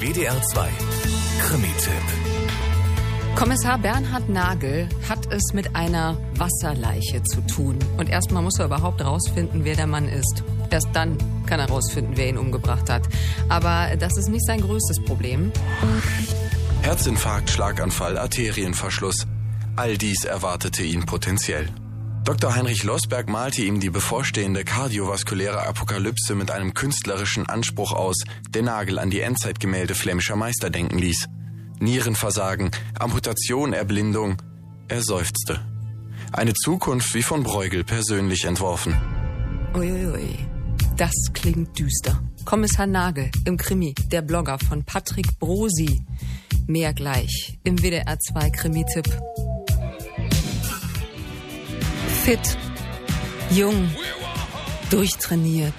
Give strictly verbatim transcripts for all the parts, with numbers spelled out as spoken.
W D R zwei Krimi-Tipp. Kommissar Bernhard Nagel hat es mit einer Wasserleiche zu tun. Und erstmal muss er überhaupt rausfinden, wer der Mann ist. Erst dann kann er rausfinden, wer ihn umgebracht hat. Aber das ist nicht sein größtes Problem. Herzinfarkt, Schlaganfall, Arterienverschluss. All dies erwartete ihn potenziell. Doktor Heinrich Losberg malte ihm die bevorstehende kardiovaskuläre Apokalypse mit einem künstlerischen Anspruch aus, der Nagel an die Endzeitgemälde flämischer Meister denken ließ. Nierenversagen, Amputation, Erblindung. Er seufzte. Eine Zukunft wie von Bruegel persönlich entworfen. Uiuiui, das klingt düster. Kommissar Nagel im Krimi, der Blogger von Patrick Brosi. Mehr gleich im W D R zwei Krimi-Tipp. Fit, jung, durchtrainiert.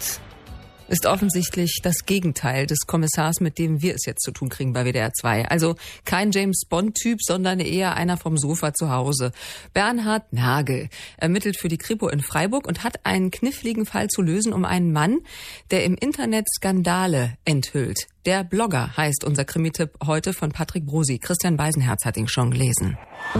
Ist offensichtlich das Gegenteil des Kommissars, mit dem wir es jetzt zu tun kriegen bei W D R zwei. Also kein James-Bond-Typ, sondern eher einer vom Sofa zu Hause. Bernhard Nagel ermittelt für die Kripo in Freiburg und hat einen kniffligen Fall zu lösen um einen Mann, der im Internet Skandale enthüllt. Der Blogger heißt unser Krimi-Tipp heute von Patrick Brosi. Christian Beisenherz hat ihn schon gelesen.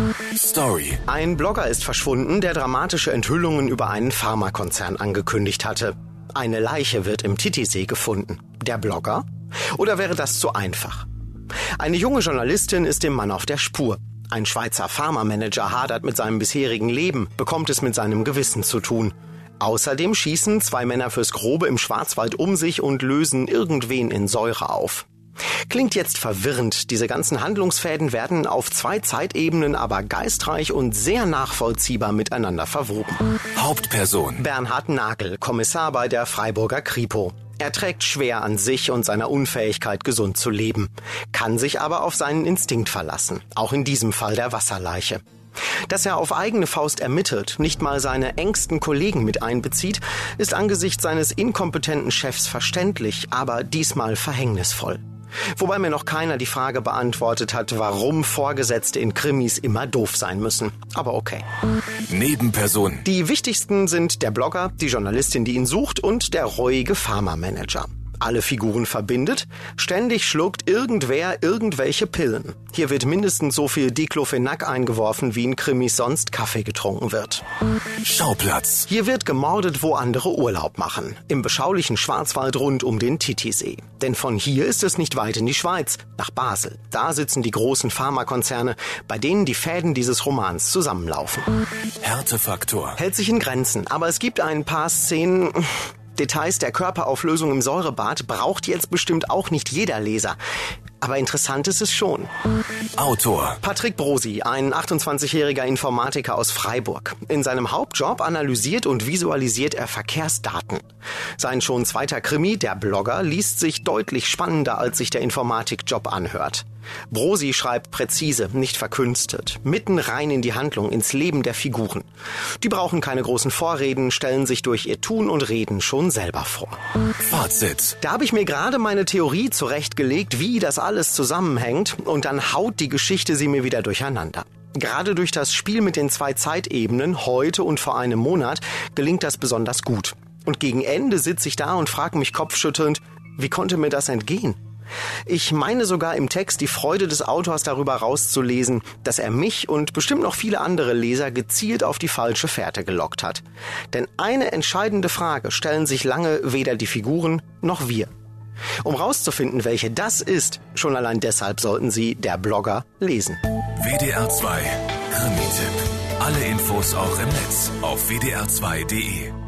Story. Ein Blogger ist verschwunden, der dramatische Enthüllungen über einen Pharmakonzern angekündigt hatte. Eine Leiche wird im Titisee gefunden. Der Blogger? Oder wäre das zu einfach? Eine junge Journalistin ist dem Mann auf der Spur. Ein Schweizer Pharmamanager hadert mit seinem bisherigen Leben, bekommt es mit seinem Gewissen zu tun. Außerdem schießen zwei Männer fürs Grobe im Schwarzwald um sich und lösen irgendwen in Säure auf. Klingt jetzt verwirrend, diese ganzen Handlungsfäden werden auf zwei Zeitebenen aber geistreich und sehr nachvollziehbar miteinander verwoben. Hauptperson Bernhard Nagel, Kommissar bei der Freiburger Kripo. Er trägt schwer an sich und seiner Unfähigkeit, gesund zu leben, kann sich aber auf seinen Instinkt verlassen, auch in diesem Fall der Wasserleiche. Dass er auf eigene Faust ermittelt, nicht mal seine engsten Kollegen mit einbezieht, ist angesichts seines inkompetenten Chefs verständlich, aber diesmal verhängnisvoll. Wobei mir noch keiner die Frage beantwortet hat, warum Vorgesetzte in Krimis immer doof sein müssen. Aber okay. Nebenperson. Die wichtigsten sind der Blogger, die Journalistin, die ihn sucht, und der reuige Pharmamanager. Alle Figuren verbindet, ständig schluckt irgendwer irgendwelche Pillen. Hier wird mindestens so viel Diclofenac eingeworfen, wie in Krimis sonst Kaffee getrunken wird. Schauplatz. Hier wird gemordet, wo andere Urlaub machen. Im beschaulichen Schwarzwald rund um den Titisee. Denn von hier ist es nicht weit in die Schweiz, nach Basel. Da sitzen die großen Pharmakonzerne, bei denen die Fäden dieses Romans zusammenlaufen. Härtefaktor. Hält sich in Grenzen, aber es gibt ein paar Szenen... Details der Körperauflösung im Säurebad braucht jetzt bestimmt auch nicht jeder Leser. Aber interessant ist es schon. Autor. Patrick Brosi, ein achtundzwanzigjähriger Informatiker aus Freiburg. In seinem Hauptjob analysiert und visualisiert er Verkehrsdaten. Sein schon zweiter Krimi, der Blogger, liest sich deutlich spannender, als sich der Informatikjob anhört. Brosi schreibt präzise, nicht verkünstet, mitten rein in die Handlung, ins Leben der Figuren. Die brauchen keine großen Vorreden, stellen sich durch ihr Tun und Reden schon selber vor. Fazit. Da habe ich mir gerade meine Theorie zurechtgelegt, wie das alles zusammenhängt, und dann haut die Geschichte sie mir wieder durcheinander. Gerade durch das Spiel mit den zwei Zeitebenen, heute und vor einem Monat, gelingt das besonders gut. Und gegen Ende sitze ich da und frage mich kopfschüttelnd, wie konnte mir das entgehen? Ich meine sogar im Text die Freude des Autors darüber rauszulesen, dass er mich und bestimmt noch viele andere Leser gezielt auf die falsche Fährte gelockt hat. Denn eine entscheidende Frage stellen sich lange weder die Figuren noch wir. Um rauszufinden, welche das ist, schon allein deshalb sollten Sie Der Blogger lesen. W D R zwei Krimi-Tipp. Alle Infos auch im Netz auf W D R zwei punkt de.